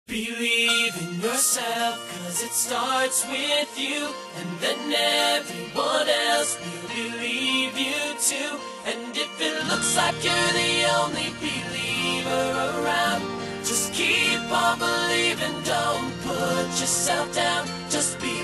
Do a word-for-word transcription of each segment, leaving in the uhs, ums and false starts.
Believe in yourself, cause it starts with you, and then everyone else will believe you too. And if it looks like you're the only believer around, just keep on believing, don't put yourself down, just believe.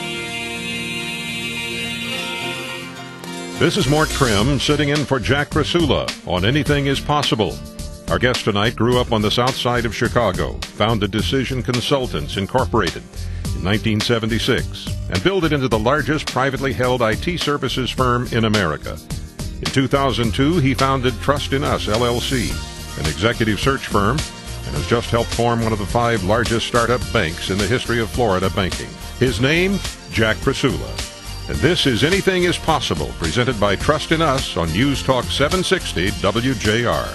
This is Mort Trim sitting in for Jack Krasula on Anything is Possible. Our guest tonight grew up on the south side of Chicago, founded Decision Consultants Incorporated in nineteen seventy-six, and built it into the largest privately held I T services firm in America. In two thousand two, he founded Trust in Us, L L C, an executive search firm, and has just helped form one of the five largest startup banks in the history of Florida banking. His name, Jack Krasula. And this is Anything is Possible, presented by Trust in Us on News Talk seven sixty W J R.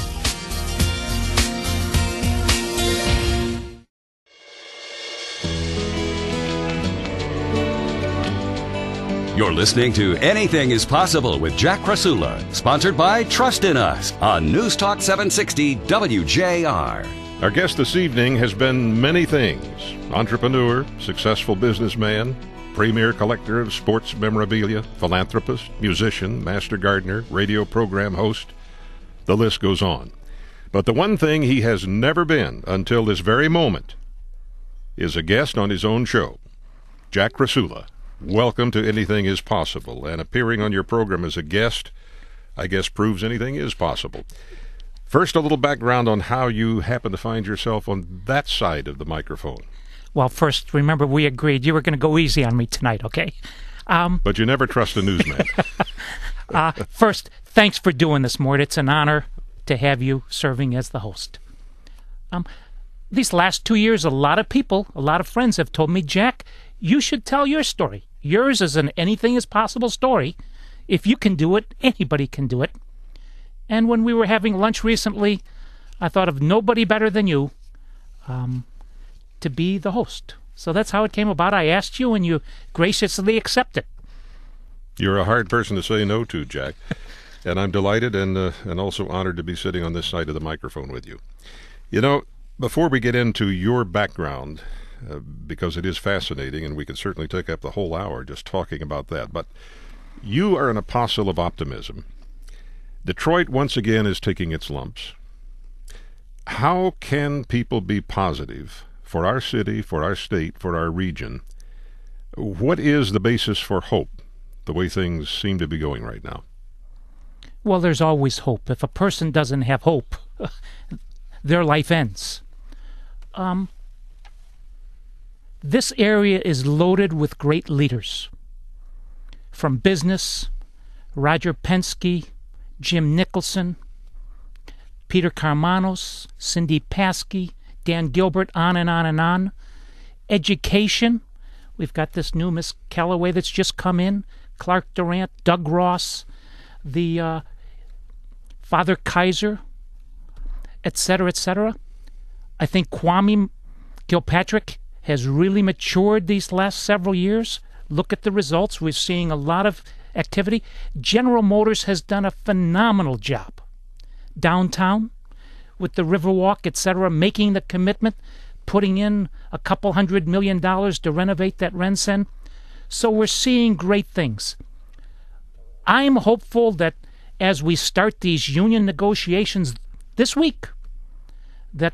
You're listening to Anything is Possible with Jack Krasula, sponsored by Trust in Us on News Talk seven sixty W J R. Our guest this evening has been many things: entrepreneur, successful businessman, premier collector of sports memorabilia, philanthropist, musician, master gardener, radio program host. The list goes on. But the one thing he has never been until this very moment is a guest on his own show. Jack Krasula, welcome to Anything is Possible, and appearing on your program as a guest, I guess, proves anything is possible. First, a little background on how you happen to find yourself on that side of the microphone. Well, first, remember, we agreed you were going to go easy on me tonight, okay? Um, but you never trust a newsman. uh, first, thanks for doing this, Mort. It's an honor to have you serving as the host. Um, these last two years, a lot of people, a lot of friends have told me, Jack, you should tell your story. Yours is an anything is possible story. If you can do it, anybody can do it. And when we were having lunch recently, I thought of nobody better than you um, to be the host. So that's how it came about. I asked you, and you graciously accepted. You're a hard person to say no to, Jack. And I'm delighted and uh, and also honored to be sitting on this side of the microphone with you. You know, before we get into your background, uh, because it is fascinating, and we could certainly take up the whole hour just talking about that, but you are an apostle of optimism. Detroit, once again, is taking its lumps. How can people be positive for our city, for our state, for our region? What is the basis for hope, the way things seem to be going right now? Well, there's always hope. If a person doesn't have hope, their life ends. Um, this area is loaded with great leaders. From business, Roger Penske, Jim Nicholson, Peter Karmanos, Cindy Paskey, Dan Gilbert, on and on and on. Education, we've got this new Miss Callaway that's just come in, Clark Durant, Doug Ross, the uh, Father Kaiser, et cetera, et cetera. I think Kwame Kilpatrick has really matured these last several years. Look at the results. We're seeing a lot of activity. General Motors has done a phenomenal job downtown with the Riverwalk, et cetera, making the commitment, putting in a couple hundred million dollars to renovate that RenCen. So we're seeing great things. I'm hopeful that as we start these union negotiations this week, that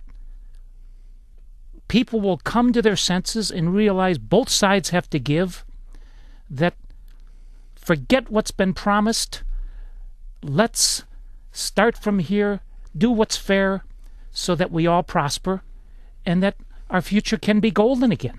people will come to their senses and realize both sides have to give, that forget what's been promised. Let's start from here, do what's fair so that we all prosper and that our future can be golden again.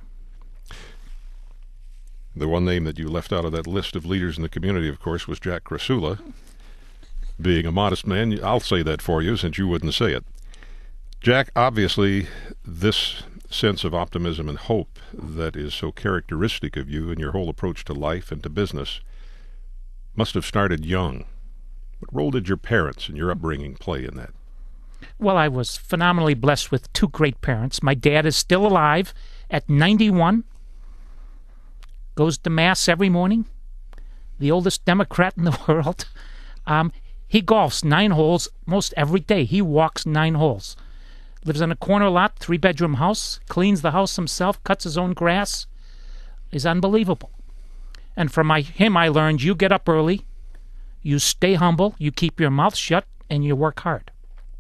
The one name that you left out of that list of leaders in the community, of course, was Jack Krasula. Being a modest man, I'll say that for you since you wouldn't say it. Jack, obviously, this sense of optimism and hope that is so characteristic of you and your whole approach to life and to business must have started young. What role did your parents and your upbringing play in that? Well, I was phenomenally blessed with two great parents. My dad is still alive at ninety-one, goes to Mass every morning, the oldest Democrat in the world. Um, he golfs nine holes most every day. He walks nine holes. lives on a corner lot, three-bedroom house, cleans the house himself, cuts his own grass. Is unbelievable. And from my, him I learned, you get up early, you stay humble, you keep your mouth shut, and you work hard.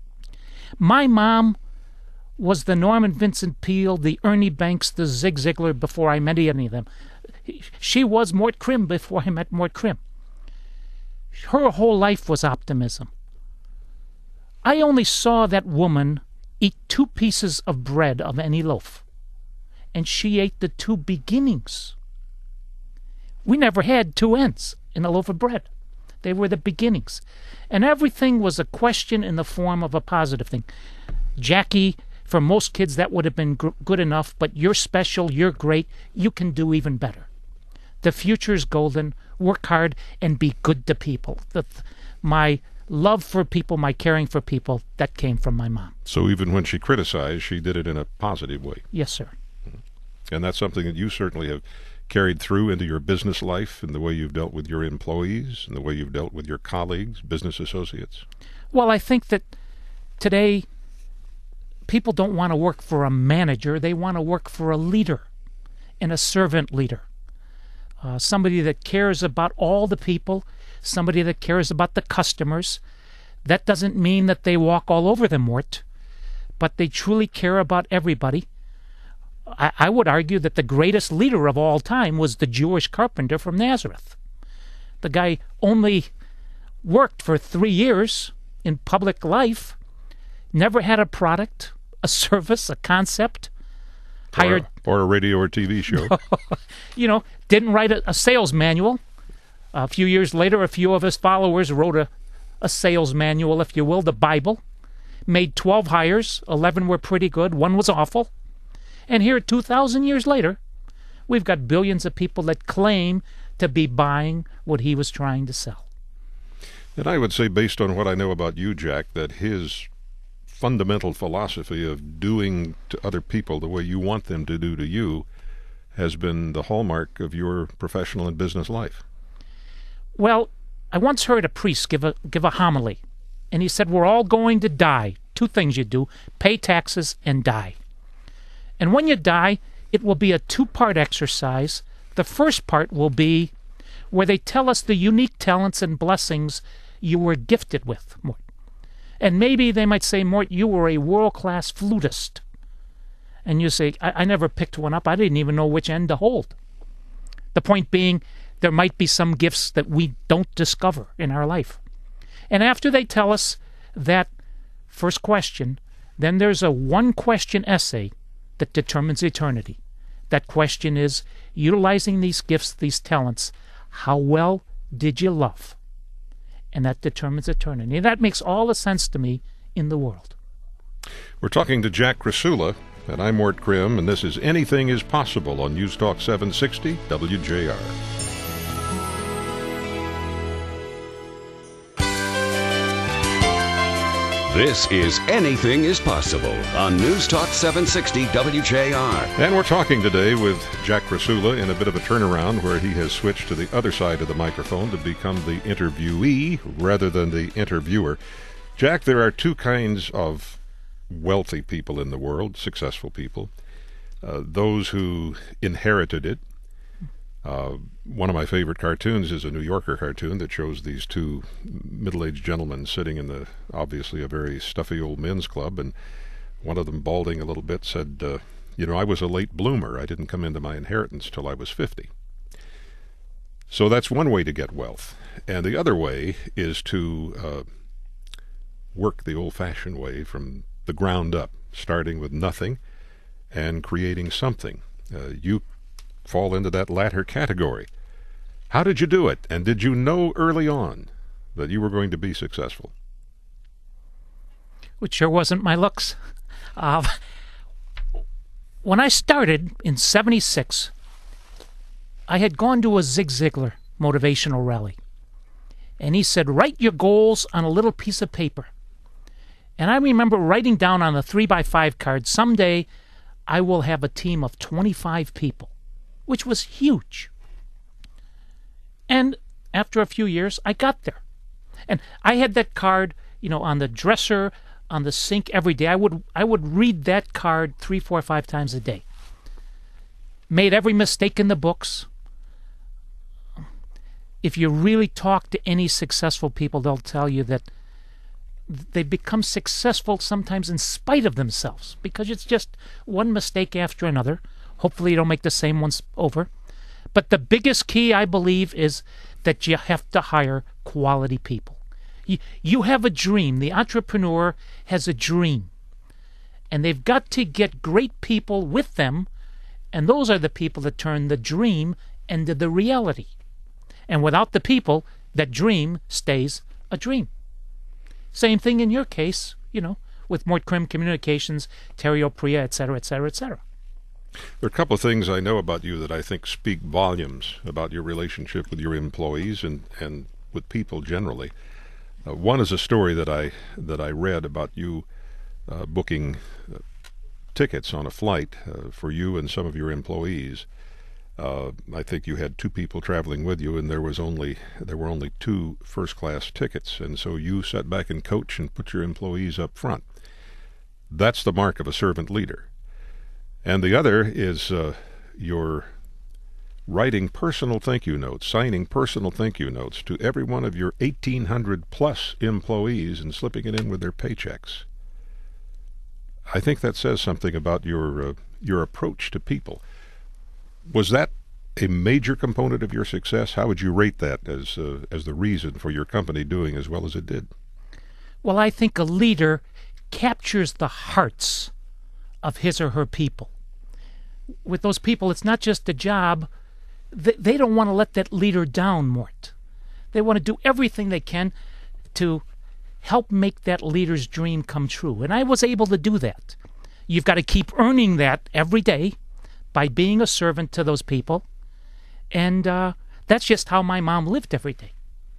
My mom was the Norman Vincent Peale, the Ernie Banks, the Zig Ziglar before I met any of them. She was Mort Krim before I met Mort Krim. Her whole life was optimism. I only saw that woman eat two pieces of bread of any loaf, and she ate the two beginnings. We never had two ends in a loaf of bread. They were the beginnings. And everything was a question in the form of a positive thing. Jackie, for most kids, that would have been gr- good enough, but you're special, you're great, you can do even better. The future's golden. Work hard and be good to people. The, my love for people, my caring for people, that came from my mom. So even when she criticized, she did it in a positive way. Yes, sir. And that's something that you certainly have carried through into your business life and the way you've dealt with your employees and the way you've dealt with your colleagues, business associates. Well, I think that today people don't want to work for a manager. They want to work for a leader and a servant leader. Uh, somebody that cares about all the people, somebody that cares about the customers. That doesn't mean that they walk all over them, Mort, but they truly care about everybody. I, I would argue that the greatest leader of all time was the Jewish carpenter from Nazareth. The guy only worked for three years in public life, never had a product, a service, a concept, hired... Or, or a radio or T V show. You know, didn't write a, a sales manual. A few years later, a few of his followers wrote a, a sales manual, if you will, the Bible. Made twelve hires, eleven were pretty good, one was awful. And here, two thousand years later, we've got billions of people that claim to be buying what he was trying to sell. And I would say, based on what I know about you, Jack, that his fundamental philosophy of doing to other people the way you want them to do to you has been the hallmark of your professional and business life. Well, I once heard a priest give a give a homily, and he said, we're all going to die. Two things you do, pay taxes and die. And when you die, it will be a two-part exercise. The first part will be where they tell us the unique talents and blessings you were gifted with, Mort. And maybe they might say, Mort, you were a world-class flutist. And you say, I-, I never picked one up. I didn't even know which end to hold. The point being, there might be some gifts that we don't discover in our life. And after they tell us that first question, then there's a one-question essay that determines eternity. That question is, utilizing these gifts, these talents, how well did you love? And that determines eternity. And that makes all the sense to me in the world. We're talking to Jack Krasula, and I'm Mort Krim, and this is Anything is Possible on News Talk seven sixty W J R. This is Anything is Possible on News Talk seven sixty W J R. And we're talking today with Jack Krasula in a bit of a turnaround where he has switched to the other side of the microphone to become the interviewee rather than the interviewer. Jack, there are two kinds of wealthy people in the world, successful people. Uh, those who inherited it. Uh, one of my favorite cartoons is a New Yorker cartoon that shows these two middle-aged gentlemen sitting in the obviously a very stuffy old men's club, and one of them, balding a little bit, said, uh, you know, I was a late bloomer. I didn't come into my inheritance till I was fifty. So that's one way to get wealth. And the other way is to uh, work the old-fashioned way from the ground up, starting with nothing and creating something. Uh, you fall into that latter category. How did you do it? And did you know early on that you were going to be successful? Which sure wasn't my looks. Uh, when I started in seventy-six, I had gone to a Zig Ziglar motivational rally. And he said, write your goals on a little piece of paper. And I remember writing down on a three by five card, someday I will have a team of twenty-five people, which was huge. And after a few years, I got there. And I had that card, you know, on the dresser on the sink every day. I would I would read that card three, four, five times a day. Made every mistake in the books. If you really talk to any successful people, they'll tell you that they become successful sometimes in spite of themselves, because it's just one mistake after another. Hopefully you don't make the same ones over. But the biggest key, I believe, is that you have to hire quality people. You, you have a dream. The entrepreneur has a dream. And they've got to get great people with them, and those are the people that turn the dream into the reality. And without the people, that dream stays a dream. Same thing in your case, you know, with Mort Krim Communications, Terry O'Pria, et cetera, et cetera, et cetera. There are a couple of things I know about you that I think speak volumes about your relationship with your employees and, and with people generally. Uh, one is a story that I that I read about you uh, booking uh, tickets on a flight uh, for you and some of your employees. Uh, I think you had two people traveling with you, and there was only there were only two first-class tickets, and so you sat back and coach and put your employees up front. That's the mark of a servant leader. And the other is uh, your writing personal thank you notes, signing personal thank you notes to every one of your eighteen hundred plus employees and slipping it in with their paychecks. I think that says something about your uh, your approach to people. Was that a major component of your success? How would you rate that as uh, as the reason for your company doing as well as it did? Well, I think a leader captures the hearts of his or her people. With those people, it's not just a job. They, they don't want to let that leader down, Mort. They want to do everything they can to help make that leader's dream come true. And I was able to do that. You've got to keep earning that every day by being a servant to those people. And uh, that's just how my mom lived every day.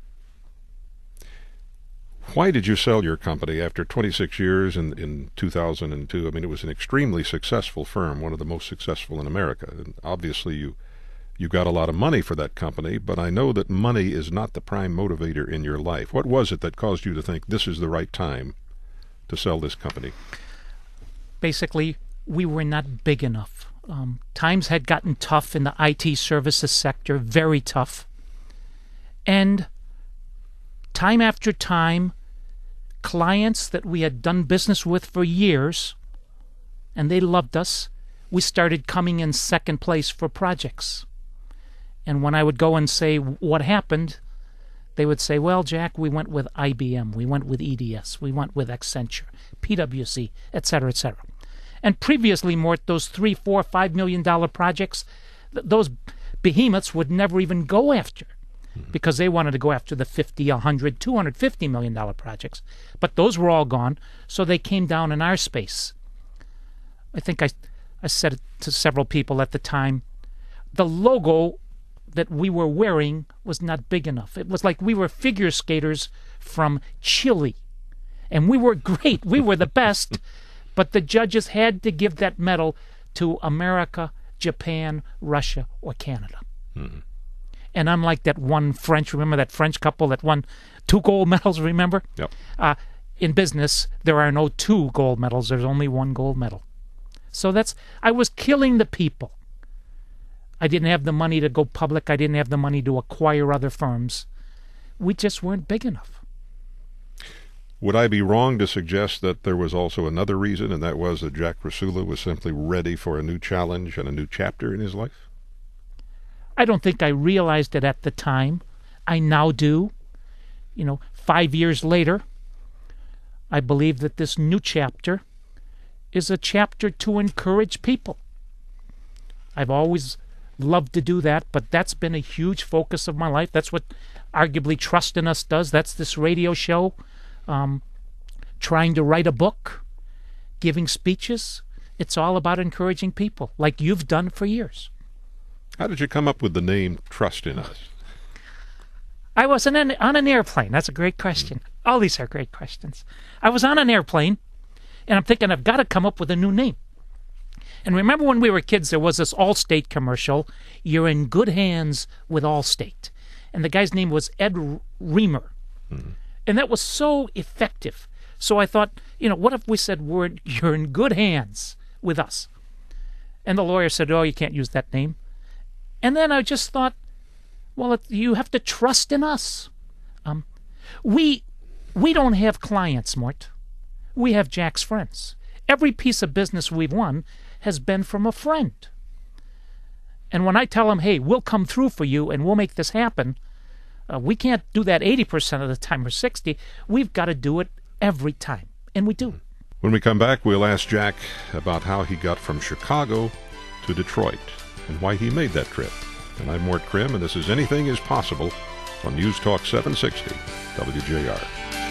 Why did you sell your company after twenty-six years in, in two thousand two? I mean, it was an extremely successful firm, one of the most successful in America. And obviously you you got a lot of money for that company, but I know that money is not the prime motivator in your life. What was it that caused you to think this is the right time to sell this company? Basically, we were not big enough. Um, times had gotten tough in the I T services sector, very tough. And time after time, clients that we had done business with for years, and they loved us, we started coming in second place for projects. And when I would go and say, what happened? They would say, well, Jack, we went with I B M, we went with E D S, we went with Accenture, P W C, et cetera, et cetera. And previously, Mort, those three, four, five million dollar projects, th- those behemoths would never even go after, because they wanted to go after the fifty, a hundred, two hundred fifty million dollar projects. But those were all gone, so they came down in our space. I think I, I said it to several people at the time. The logo that we were wearing was not big enough. It was like we were figure skaters from Chile. And we were great. We were the best. But the judges had to give that medal to America, Japan, Russia, or Canada. Mm-hmm. And unlike that one French, remember that French couple that won two gold medals, remember? Yep. Uh, in business, there are no two gold medals. There's only one gold medal. So that's, I was killing the people. I didn't have the money to go public. I didn't have the money to acquire other firms. We just weren't big enough. Would I be wrong to suggest that there was also another reason, and that was that Jack Rasulo was simply ready for a new challenge and a new chapter in his life? I don't think I realized it at the time. I now do. You know, five years later, I believe that this new chapter is a chapter to encourage people. I've always loved to do that, but that's been a huge focus of my life. That's what arguably Trust in Us does. That's this radio show. Um, trying to write a book, giving speeches. It's all about encouraging people, like you've done for years. How did you come up with the name Trust in Us? I was on an, on an airplane. That's a great question. All these are great questions. I was on an airplane, and I'm thinking I've got to come up with a new name. And remember when we were kids, there was this Allstate commercial, you're in good hands with Allstate. And the guy's name was Ed Reamer. Mm-hmm. And that was so effective. So I thought, you know, what if we said we're, you're in good hands with us? And the lawyer said, oh, you can't use that name. And then I just thought, well, it, you have to trust in us. Um, we we don't have clients, Mort. We have Jack's friends. Every piece of business we've won has been from a friend. And when I tell them, hey, we'll come through for you and we'll make this happen, uh, we can't do that eighty percent of the time or sixty. We've got to do it every time. And we do. When we come back, we'll ask Jack about how he got from Chicago to Detroit and why he made that trip. And I'm Mort Krim, and this is Anything is Possible on News Talk seven sixty W J R.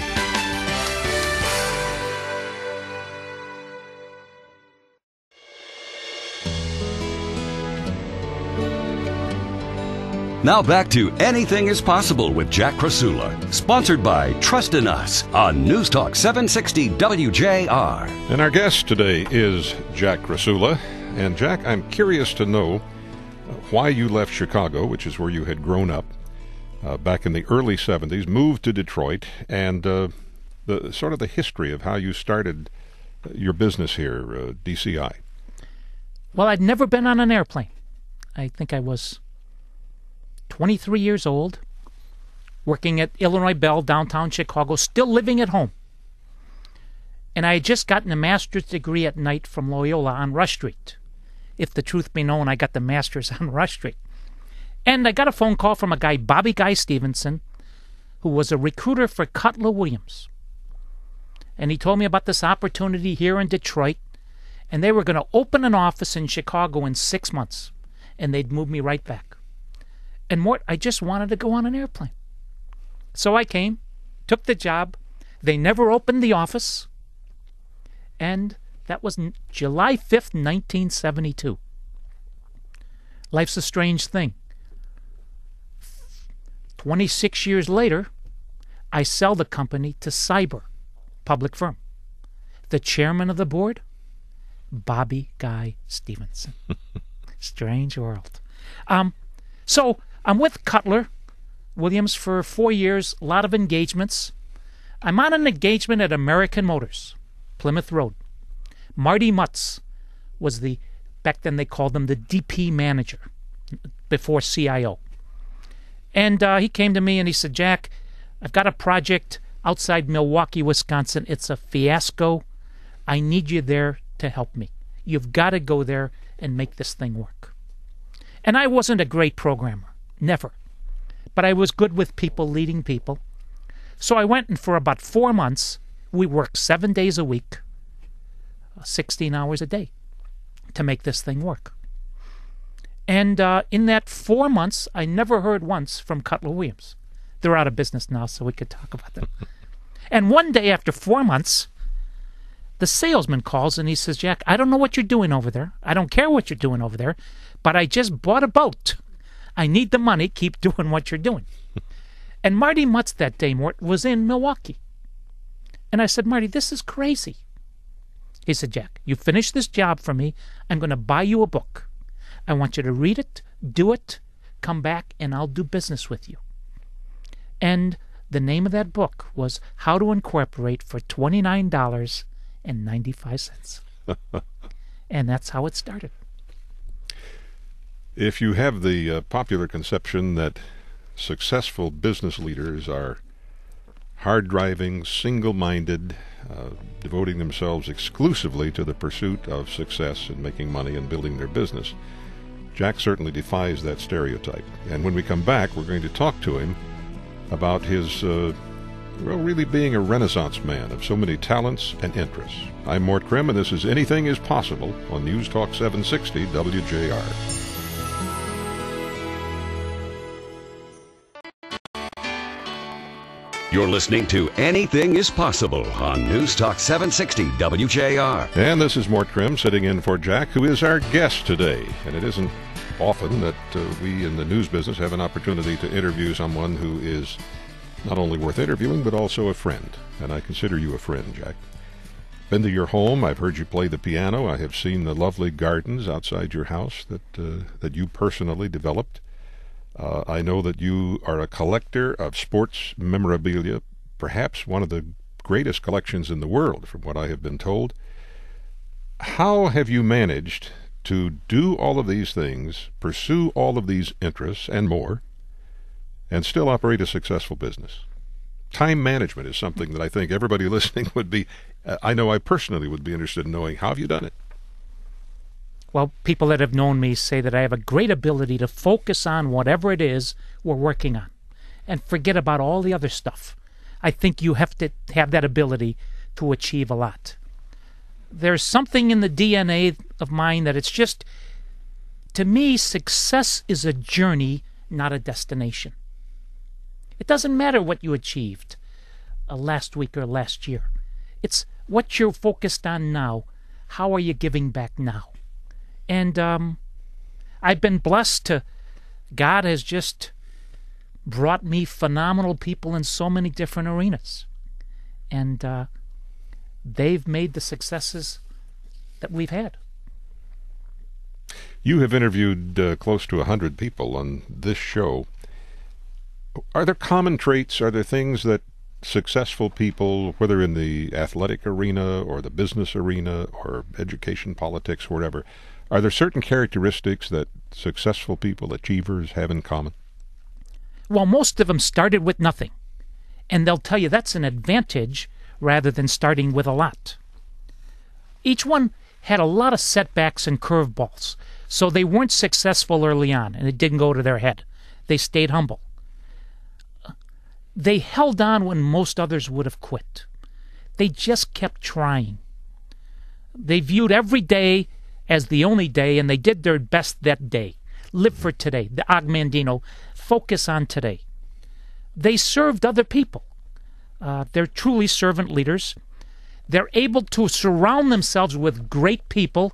Now back to Anything is Possible with Jack Krasula, sponsored by Trust in Us on News Talk seven sixty W J R. And our guest today is Jack Krasula. And Jack, I'm curious to know why you left Chicago, which is where you had grown up, uh, back in the early seventies, moved to Detroit, and uh, the sort of the history of how you started your business here, uh, D C I. Well, I'd never been on an airplane. I think I was twenty-three years old, working at Illinois Bell, downtown Chicago, still living at home. And I had just gotten a master's degree at night from Loyola on Rush Street. If the truth be known, I got the master's on Rush Street. And I got a phone call from a guy, Bobby Guy Stevenson, who was a recruiter for Cutler Williams. And he told me about this opportunity here in Detroit, and they were going to open an office in Chicago in six months, and they'd move me right back. And Mort, I just wanted to go on an airplane. So I came, took the job. They never opened the office. And that was July fifth, nineteen seventy-two. Life's a strange thing. twenty-six years later, I sell the company to Cyber, public firm. The chairman of the board, Bobby Guy Stevenson. Strange world. Um, so I'm with Cutler Williams for four years, a lot of engagements. I'm on an engagement at American Motors, Plymouth Road. Marty Mutz was the, back then they called him the D P manager, before C I O. And uh, he came to me and he said, Jack, I've got a project outside Milwaukee, Wisconsin. It's a fiasco. I need you there to help me. You've got to go there and make this thing work. And I wasn't a great programmer. Never. But I was good with people, leading people. So I went, and for about four months, we worked seven days a week, sixteen hours a day, to make this thing work. And uh, in that four months, I never heard once from Cutler Williams. They're out of business now, so we could talk about them. And one day after four months, the salesman calls and he says, Jack, I don't know what you're doing over there. I don't care what you're doing over there, but I just bought a boat. I need the money. Keep doing what you're doing. And Marty Mutz that day, Mort, was in Milwaukee. And I said, Marty, this is crazy. He said, Jack, you finish this job for me. I'm going to buy you a book. I want you to read it, do it, come back, and I'll do business with you. And the name of that book was How to Incorporate for twenty-nine dollars and ninety-five cents. And that's how it started. If you have the uh, popular conception that successful business leaders are hard-driving, single-minded, uh, devoting themselves exclusively to the pursuit of success and making money and building their business, Jack certainly defies that stereotype. And when we come back, we're going to talk to him about his, uh, well, really being a renaissance man of so many talents and interests. I'm Mort Krim, and this is Anything is Possible on News Talk seven sixty W J R. You're listening to Anything is Possible on News Talk seven sixty W J R. And this is Mort Krim sitting in for Jack, who is our guest today. And it isn't often that uh, we in the news business have an opportunity to interview someone who is not only worth interviewing, but also a friend. And I consider you a friend, Jack. Been to your home. I've heard you play the piano. I have seen the lovely gardens outside your house that uh, that you personally developed. Uh, I know that you are a collector of sports memorabilia, perhaps one of the greatest collections in the world, from what I have been told. How have you managed to do all of these things, pursue all of these interests and more, and still operate a successful business? Time management is something that I think everybody listening would be, uh, I know I personally would be interested in knowing. How have you done it? Well, people that have known me say that I have a great ability to focus on whatever it is we're working on and forget about all the other stuff. I think you have to have that ability to achieve a lot. There's something in the D N A of mine that it's just, to me, success is a journey, not a destination. It doesn't matter what you achieved uh, last week or last year. It's what you're focused on now. How are you giving back now? And um, I've been blessed to, God has just brought me phenomenal people in so many different arenas. And uh, they've made the successes that we've had. You have interviewed uh, close to one hundred people on this show. Are there common traits? Are there things that successful people, whether in the athletic arena or the business arena or education, politics, whatever, are there certain characteristics that successful people, achievers, have in common? Well, most of them started with nothing. And they'll tell you that's an advantage rather than starting with a lot. Each one had a lot of setbacks and curveballs, so they weren't successful early on, and it didn't go to their head. They stayed humble. They held on when most others would have quit. They just kept trying. They viewed every day as the only day, and they did their best that day. Live for today. The Agmandino, focus on today. They served other people. Uh, they're truly servant leaders. They're able to surround themselves with great people.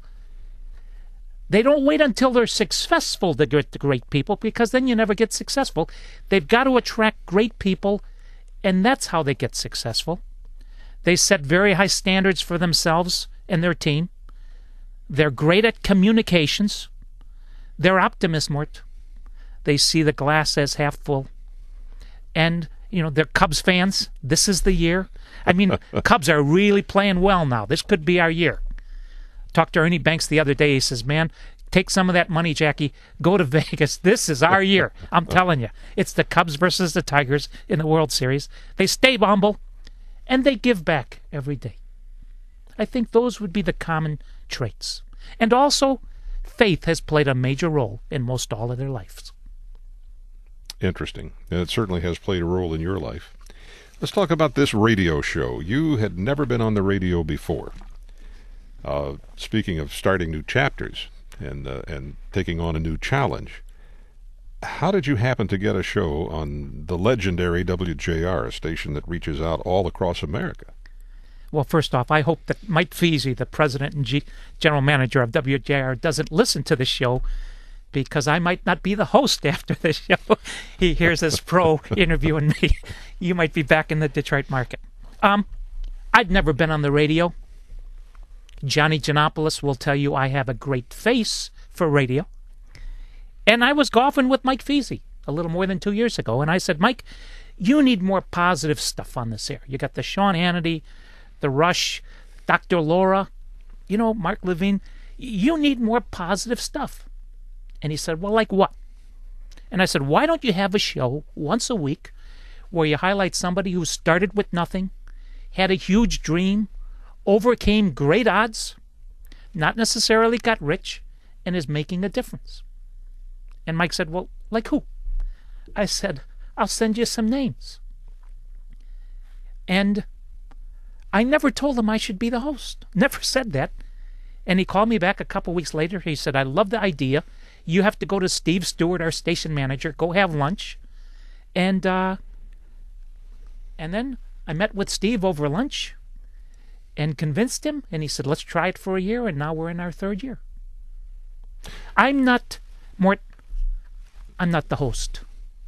They don't wait until they're successful to get the great people, because then you never get successful. They've got to attract great people, and that's how they get successful. They set very high standards for themselves and their team. They're great at communications. They're optimists, Mort. They see the glass as half full. And, you know, they're Cubs fans. This is the year. I mean, Cubs are really playing well now. This could be our year. Talked to Ernie Banks the other day. He says, man, take some of that money, Jackie. Go to Vegas. This is our year. I'm telling you. It's the Cubs versus the Tigers in the World Series. They stay humble, and they give back every day. I think those would be the common traits. And also, faith has played a major role in most all of their lives. Interesting. And it certainly has played a role in your life. Let's talk about this radio show. You had never been on the radio before. Uh, speaking of starting new chapters and uh, and taking on a new challenge, how did you happen to get a show on the legendary W J R, a station that reaches out all across America? Well, first off, I hope that Mike Feasy, the president and G- general manager of W J R, doesn't listen to the show, because I might not be the host after the show. He hears this pro interviewing me. You might be back in the Detroit market. Um, I'd never been on the radio. Johnny Giannopoulos will tell you I have a great face for radio. And I was golfing with Mike Feasy a little more than two years ago, and I said, Mike, you need more positive stuff on this air. You got the Sean Hannity, the Rush, Doctor Laura, you know, Mark Levine. You need more positive stuff. And he said, well, like what? And I said, why don't you have a show once a week where you highlight somebody who started with nothing, had a huge dream, overcame great odds, not necessarily got rich, and is making a difference? And Mike said, well, like who? I said, I'll send you some names. And I never told him I should be the host. Never said that. And he called me back a couple weeks later. He said, I love the idea. You have to go to Steve Stewart, our station manager, go have lunch. And uh, and then I met with Steve over lunch and convinced him. And he said, let's try it for a year. And now we're in our third year. I'm not, Mort, I'm not the host.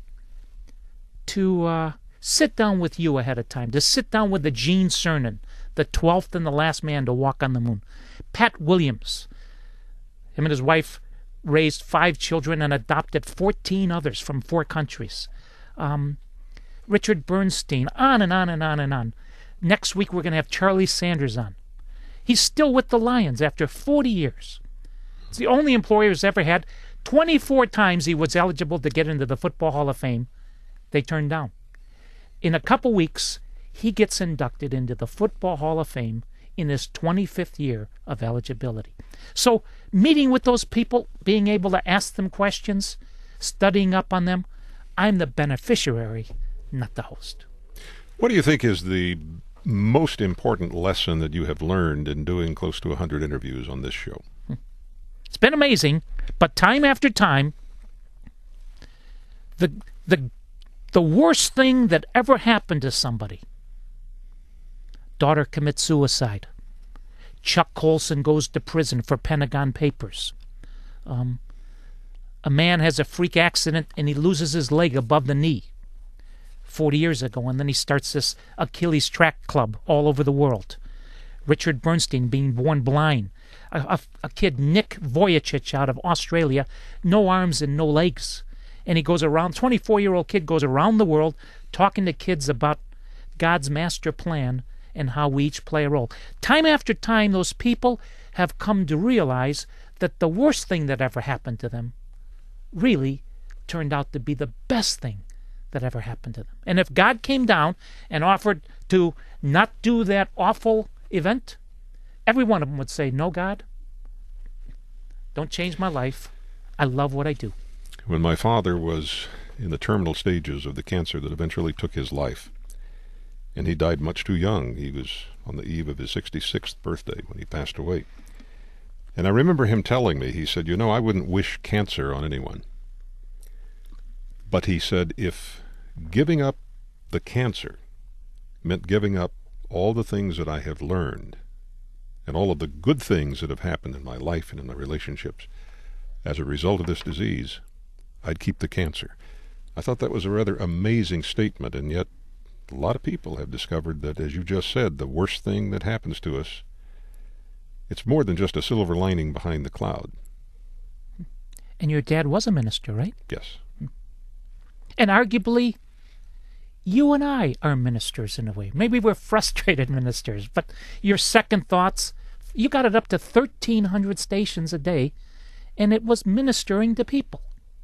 To uh, sit down with you ahead of time, to sit down with the Gene Cernan, the twelfth and the last man to walk on the moon. Pat Williams, him and his wife raised five children and adopted fourteen others from four countries. Um, Richard Bernstein, on and on and on and on. Next week we're going to have Charlie Sanders on. He's still with the Lions after forty years. It's the only employer who's ever had. twenty-four times he was eligible to get into the Football Hall of Fame. They turned down. In a couple weeks, he gets inducted into the Football Hall of Fame in his twenty-fifth year of eligibility. So meeting with those people, being able to ask them questions, studying up on them, I'm the beneficiary, not the host. What do you think is the most important lesson that you have learned in doing close to one hundred interviews on this show? It's been amazing, but time after time, the the the worst thing that ever happened to somebody, daughter commits suicide. Chuck Colson goes to prison for Pentagon Papers. Um, a man has a freak accident and he loses his leg above the knee forty years ago, and then he starts this Achilles track club all over the world. Richard Bernstein being born blind. A, a, a kid, Nick Vujicic, out of Australia, no arms and no legs. And he goes around, twenty-four-year-old kid goes around the world talking to kids about God's master plan and how we each play a role. Time after time, those people have come to realize that the worst thing that ever happened to them really turned out to be the best thing that ever happened to them. And if God came down and offered to not do that awful event, every one of them would say, "No, God, don't change my life. I love what I do." When my father was in the terminal stages of the cancer that eventually took his life, and he died much too young. He was on the eve of his sixty-sixth birthday when he passed away. And I remember him telling me, he said, "You know, I wouldn't wish cancer on anyone." But he said, if giving up the cancer meant giving up all the things that I have learned and all of the good things that have happened in my life and in my relationships as a result of this disease, I'd keep the cancer. I thought that was a rather amazing statement, and yet a lot of people have discovered that, as you just said, the worst thing that happens to us, it's more than just a silver lining behind the cloud. And your dad was a minister, right? Yes. And arguably, you and I are ministers in a way. Maybe we're frustrated ministers, but your second thoughts, you got it up to thirteen hundred stations a day, and it was ministering to people.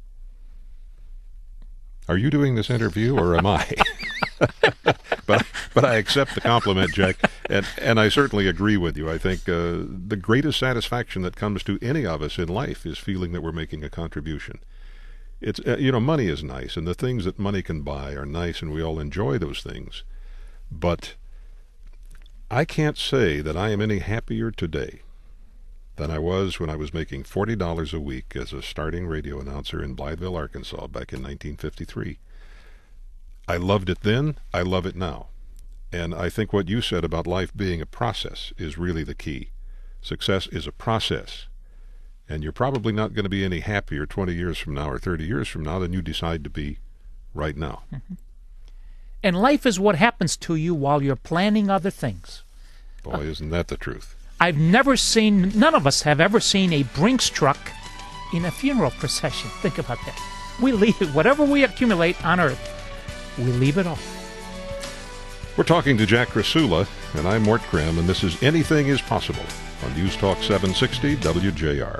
Are you doing this interview, or am I? but but I accept the compliment, Jack, and, and I certainly agree with you. I think uh, the greatest satisfaction that comes to any of us in life is feeling that we're making a contribution. It's uh, you know, money is nice, and the things that money can buy are nice, and we all enjoy those things. But I can't say that I am any happier today than I was when I was making forty dollars a week as a starting radio announcer in Blytheville, Arkansas, back in nineteen fifty-three. I loved it then, I love it now. And I think what you said about life being a process is really the key. Success is a process. And you're probably not going to be any happier twenty years from now or thirty years from now than you decide to be right now. Mm-hmm. And life is what happens to you while you're planning other things. Boy, uh, isn't that the truth? I've never seen, none of us have ever seen a Brinks truck in a funeral procession. Think about that. We leave it, whatever we accumulate on earth, we leave it all. We're talking to Jack Krasula, and I'm Mort Grimm, and this is Anything is Possible on News Talk seven sixty W J R.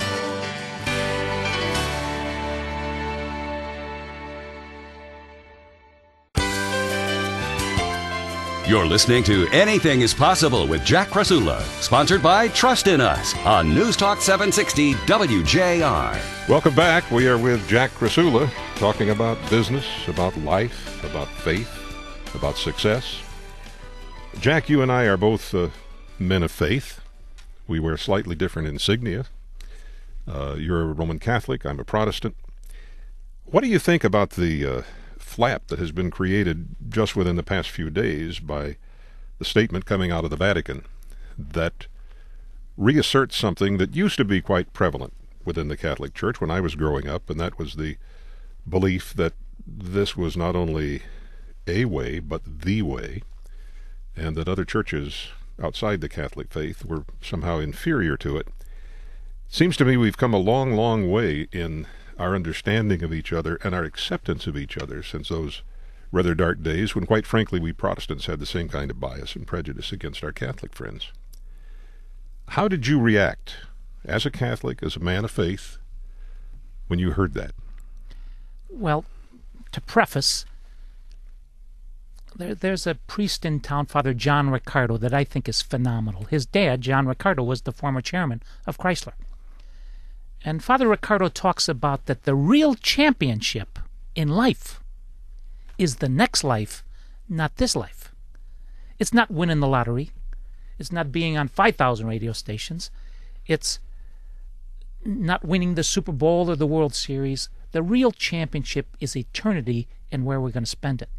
You're listening to Anything is Possible with Jack Krasula, sponsored by Trust in Us on News Talk seven sixty W J R. Welcome back. We are with Jack Krasula, talking about business, about life, about faith, about success. Jack, you and I are both uh, men of faith. We wear slightly different insignia. Uh, you're a Roman Catholic. I'm a Protestant. What do you think about the uh, flap that has been created just within the past few days by the statement coming out of the Vatican that reasserts something that used to be quite prevalent within the Catholic Church when I was growing up, and that was the belief that this was not only a way, but the way, and that other churches outside the Catholic faith were somehow inferior to it. Seems to me we've come a long, long way in our understanding of each other and our acceptance of each other since those rather dark days when, quite frankly, we Protestants had the same kind of bias and prejudice against our Catholic friends. How did you react as a Catholic, as a man of faith, when you heard that? Well, to preface, there, there's a priest in town, Father John Ricardo, that I think is phenomenal. His dad, John Ricardo, was the former chairman of Chrysler. And Father Ricardo talks about that the real championship in life is the next life, not this life. It's not winning the lottery. It's not being on five thousand radio stations. It's not winning the Super Bowl or the World Series. The real championship is eternity and where we're going to spend it.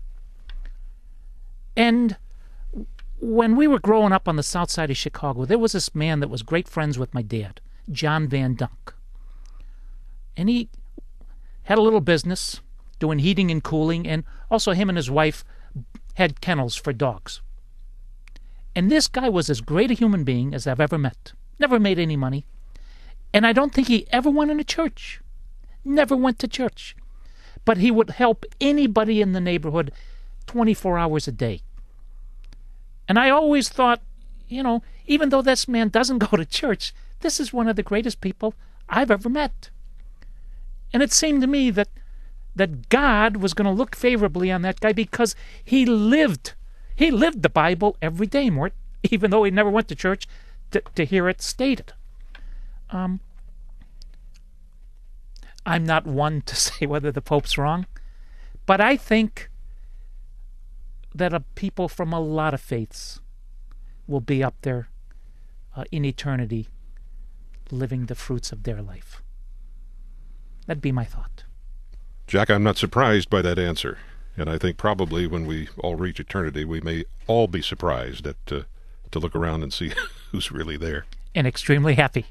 And when we were growing up on the south side of Chicago, there was this man that was great friends with my dad, John Van Dunk. And he had a little business doing heating and cooling, and also him and his wife had kennels for dogs. And this guy was as great a human being as I've ever met. Never made any money. And I don't think he ever went into church. Never went to church. But he would help anybody in the neighborhood twenty-four hours a day. And I always thought, you know, even though this man doesn't go to church, this is one of the greatest people I've ever met. And it seemed to me that that God was going to look favorably on that guy because he lived. He lived the Bible every day, Mort, even though he never went to church to, to hear it stated. Um, I'm not one to say whether the Pope's wrong, but I think that a people from a lot of faiths will be up there uh, in eternity living the fruits of their life. That'd be my thought. Jack, I'm not surprised by that answer. And I think probably when we all reach eternity, we may all be surprised at uh, to look around and see who's really there. And extremely happy.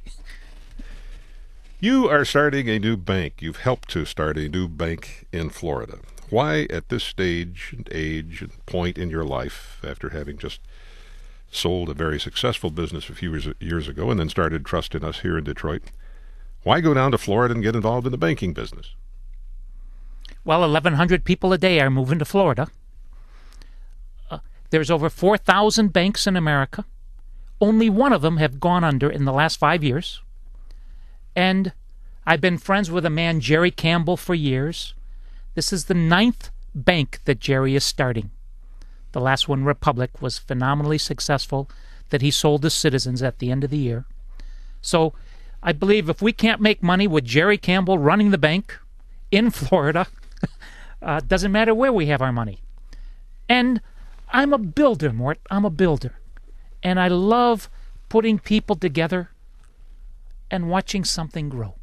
You are starting a new bank. You've helped to start a new bank in Florida. Why, at this stage and age and point in your life, after having just sold a very successful business a few years, years ago and then started Trust in Us here in Detroit, why go down to Florida and get involved in the banking business? Well, eleven hundred people a day are moving to Florida. Uh, there's over four thousand banks in America. Only one of them have gone under in the last five years. And I've been friends with a man, Jerry Campbell, for years. This is the ninth bank that Jerry is starting. The last one, Republic, was phenomenally successful that he sold to Citizens at the end of the year. So I believe if we can't make money with Jerry Campbell running the bank in Florida, uh, doesn't matter where we have our money. And I'm a builder, Mort. I'm a builder. And I love putting people together and watching something grow.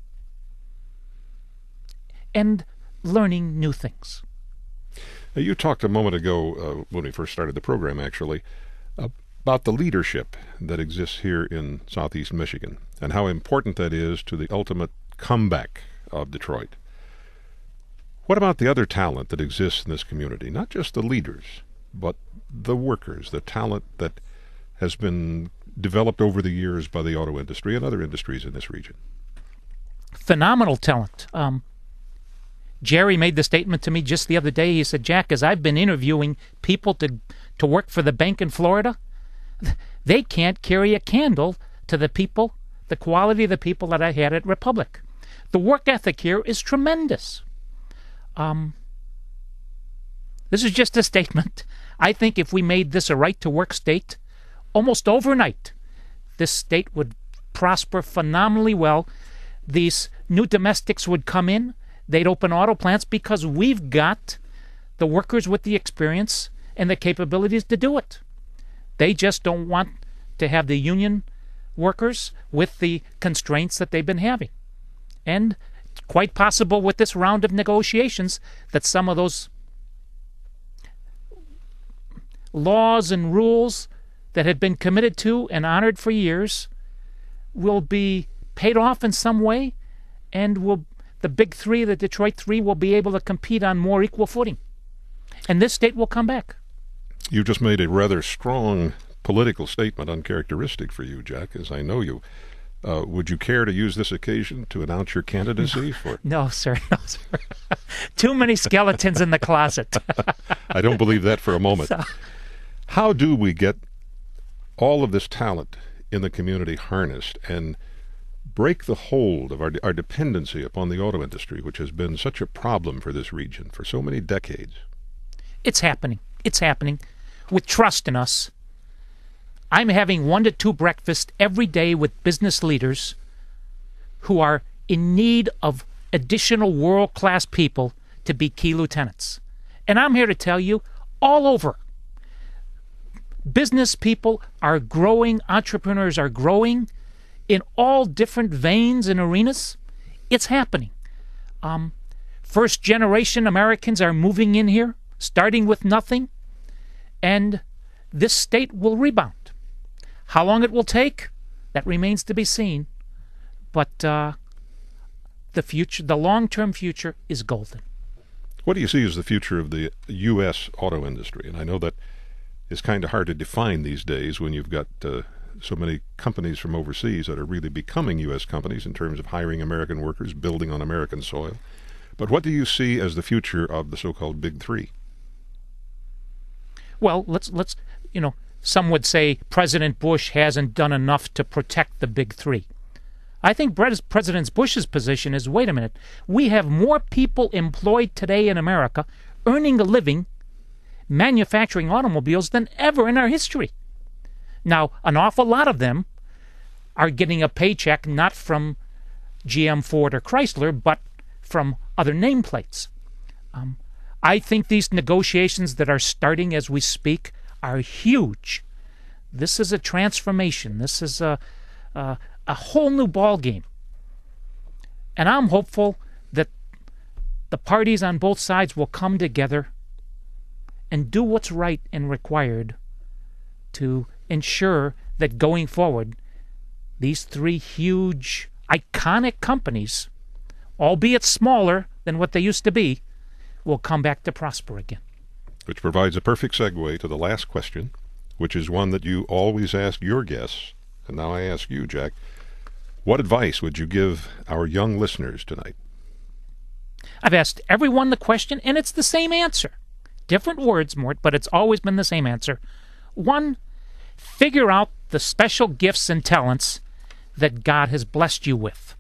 And learning new things. Now, you talked a moment ago, uh, when we first started the program, actually, uh, about the leadership that exists here in Southeast Michigan and how important that is to the ultimate comeback of Detroit. What about the other talent that exists in this community? Not just the leaders, but the workers, the talent that has been developed over the years by the auto industry and other industries in this region. Phenomenal talent. Um, Jerry made the statement to me just the other day. He said, Jack, as I've been interviewing people to to work for the bank in Florida, they can't carry a candle to the people, the quality of the people that I had at Republic. The work ethic here is tremendous. Um, this is just a statement. I think if we made this a right-to-work state, almost overnight, this state would prosper phenomenally well. These new domestics would come in. They'd open auto plants because we've got the workers with the experience and the capabilities to do it. They just don't want to have the union workers with the constraints that they've been having. And it's quite possible with this round of negotiations that some of those laws and rules that have been committed to and honored for years will be paid off in some way, and will the big three, the Detroit three, will be able to compete on more equal footing. And this state will come back. You just made a rather strong political statement, uncharacteristic for you, Jack, as I know you. Uh, would you care to use this occasion to announce your candidacy for? No, sir. No, sir. Too many skeletons in the closet. I don't believe that for a moment. So, how do we get all of this talent in the community harnessed and break the hold of our, our dependency upon the auto industry, which has been such a problem for this region for so many decades? it's happening. It's happening. With trust in us. I'm having one to two breakfasts every day with business leaders who are in need of additional world-class people to be key lieutenants. And I'm here to tell you, all over, business people are growing, entrepreneurs are growing in all different veins and arenas. It's happening. Um, first-generation Americans are moving in here, starting with nothing, and this state will rebound. How long it will take, that remains to be seen. But uh, the future, the long-term future is golden. What do you see as the future of the U S auto industry? And I know that is kind of hard to define these days when you've got uh, so many companies from overseas that are really becoming U S companies in terms of hiring American workers, building on American soil. But what do you see as the future of the so-called Big Three? Well, let's let's you know. Some would say President Bush hasn't done enough to protect the Big Three. I think President Bush's position is, wait a minute, we have more people employed today in America earning a living manufacturing automobiles than ever in our history. Now, an awful lot of them are getting a paycheck not from G M, Ford, or Chrysler, but from other nameplates. Um, I think these negotiations that are starting as we speak are huge. This is a transformation. This is a, a, a whole new ball game. And I'm hopeful that the parties on both sides will come together and do what's right and required to ensure that going forward, these three huge, iconic companies, albeit smaller than what they used to be, will come back to prosper again. Which provides a perfect segue to the last question, which is one that you always ask your guests. And now I ask you, Jack, what advice would you give our young listeners tonight? I've asked everyone the question, and it's the same answer. Different words, Mort, but it's always been the same answer. One, figure out the special gifts and talents that God has blessed you with.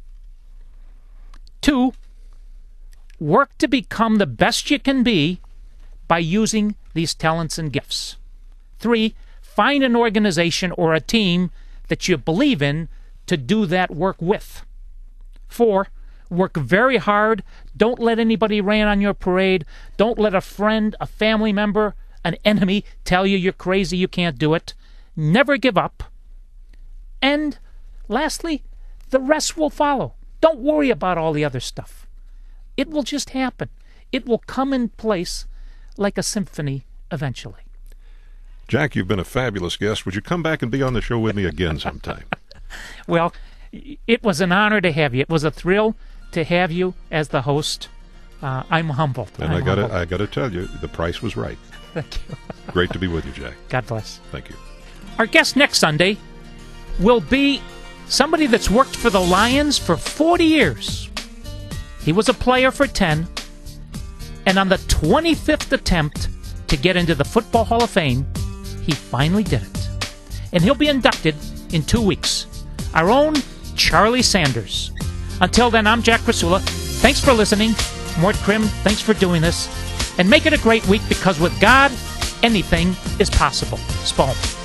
Two, work to become the best you can be by using these talents and gifts. Three, find an organization or a team that you believe in to do that work with. Four, work very hard. Don't let anybody rain on your parade. Don't let a friend, a family member, an enemy tell you you're crazy, you can't do it. Never give up. And lastly, the rest will follow. Don't worry about all the other stuff. It will just happen. It will come in place like a symphony eventually. Jack, you've been a fabulous guest. Would you come back and be on the show with me again sometime? Well, it was an honor to have you. It was a thrill to have you as the host. Uh, I'm humbled. And I'm I got humbled. I got to tell you, the price was right. Thank you. Great to be with you, Jack. God bless. Thank you. Our guest next Sunday will be somebody that's worked for the Lions for forty years. He was a player for ten, and on the twenty-fifth attempt to get into the Football Hall of Fame, he finally did it. And he'll be inducted in two weeks. Our own Charlie Sanders. Until then, I'm Jack Krasula. Thanks for listening. Mort Krim, thanks for doing this. And make it a great week, because with God, anything is possible. Spalm.